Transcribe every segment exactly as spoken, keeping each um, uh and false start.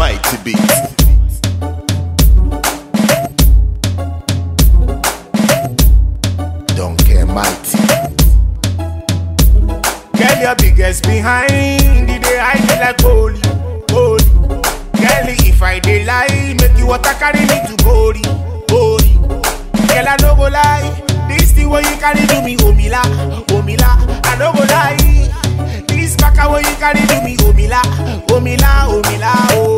Mighty beat. Don't care mighty. Girl, your biggest behind the day I feel like holy, holy. Girl, if I dey lie, make you water carry me to holy, holy. Girl, I no go lie, this thing when you carry do me, oh me la, oh me la. I no go lie, this baka when you carry do me, oh me la, oh me la, oh me la, oh.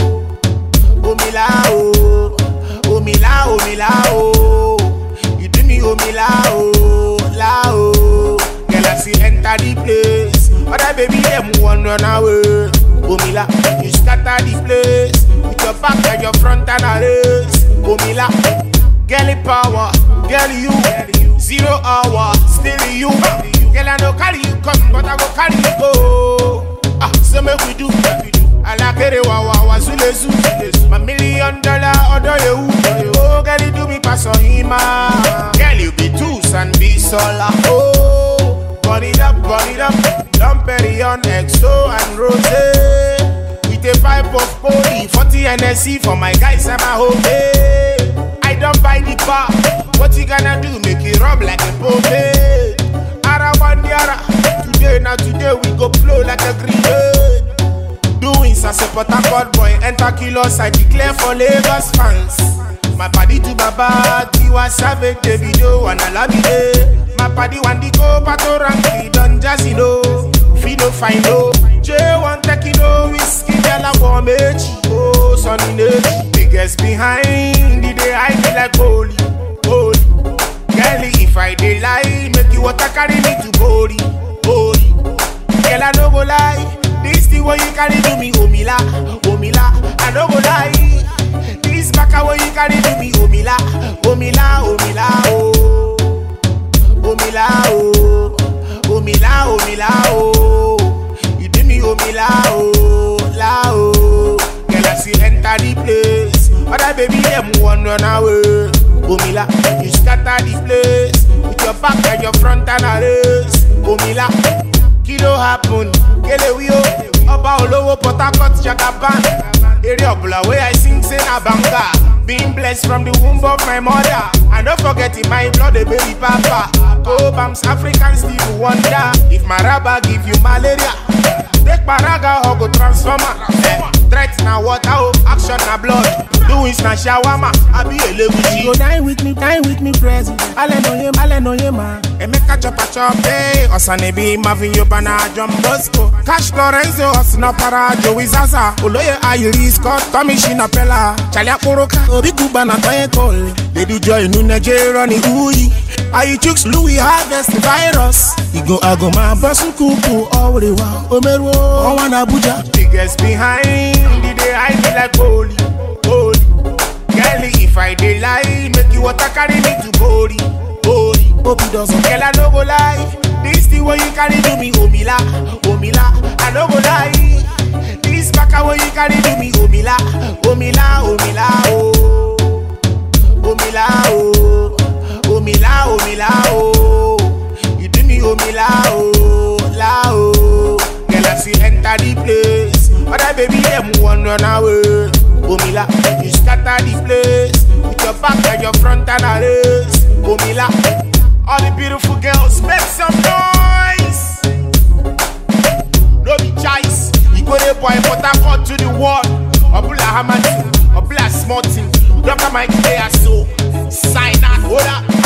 Oh me la, oh, oh me la, oh me la, oh. You do me, oh me la, oh, la, oh. Girl, I see enter the place, other baby them want run away. Oh me la, you scatter the place with your back and your front and a race. Oh me la, girl power, girl you, zero hour, still you. Girl I no carry you come, but I go carry you go. Ah, so make we do, make we do. I like it, wa wa wa, zule zule. My million dollar order you. Oh, girl you do me pass on him. Girl you be twos and be sola. Oh, burn it up, burn it up. Dom Perignon, X O and Rose. With a pipe of poly, forty N S C for my guys and my homie. I don't buy the bar. What you gonna do? Make it rub like a pomade. Ara bandiara. Today, now today we go flow like a grenade. Doing as a Port Harcourt boy, enter kilos, I declare for Lagos fans. My party to Baba, Tiwa Savage, Davido, and Alamide. My party want the go, Pato Ranky, Don Jazino, Fido Fino, J one Tequino, Whiskey, Della Womechi, oh, Sonny Nage. Biggest behind the day I feel like holy, holy. Girl, if I dey lie, make you water carry me to holy, holy. Girl, I no go lie. This thing when you carry do me, oh me la, oh me la. I no go lie. This baka when you carry do me, oh me la, oh me la, oh me la, oh. Oh me la, oh. Oh me la, oh me la, oh. You do me, oh me la, oh, la, oh. Girl, I see enter the place, other baby them want run away. Oh me la, you scatter the place with your back and your front and a race. Oh me la. Kilo happen, kele wio. Oba Olowo Port Harcourt Jagaban. Area Obula where I sing say na banga. Being blessed from the womb of my mother. And don't forget in my blood the baby papa. Go Bams African Steve Wonder. If my rabba give you malaria, take paraga or go transformer. Eh, threats na water, oh, action na blood. Doings na shawama, I be a leguchi. Go dine with me, dine with me, president. Ale no ye, ale no ye, man. Emeka chopa chope, Osane be Marvin Yobana, John Bosco, Cash Lorenzo, Osno Para, Joey Zaza, Oloye Ayuri, Scott, Tommy Shinapella, Chalia Kuroka, Obi Kubana Toye Cole, Lady Joy Nuneje, Ronnie Ui, Ayi Chooks, Louis Harvest Virus, Igo Agoma, Basu Kuku, Orewa, Omeru, Owan Abuja. Biggest behind the day I feel like holy, holy. Girl, if I dey lie, make you water carry me to holy, holy. Obi doesn't. Girl, I no go lie. This thing when you carry do me, oh me la, oh me la. I no go lie. This baka when you carry do me, oh me la, oh me la, oh me la, oh. Oh me la, oh. Oh me la, oh me la, oh. You do me, oh me la, oh, la, oh. Girl, I see enter the place, other baby them want run away. Oh me la, you scatter the place with your back and your front and a race. Oh me la. All the beautiful girls, make some noise. No be choice. You go there, boy, but I cut to the wall. Obula Hamilton, Obula Smartin. Doctor Mike Player, so sign out, hold up.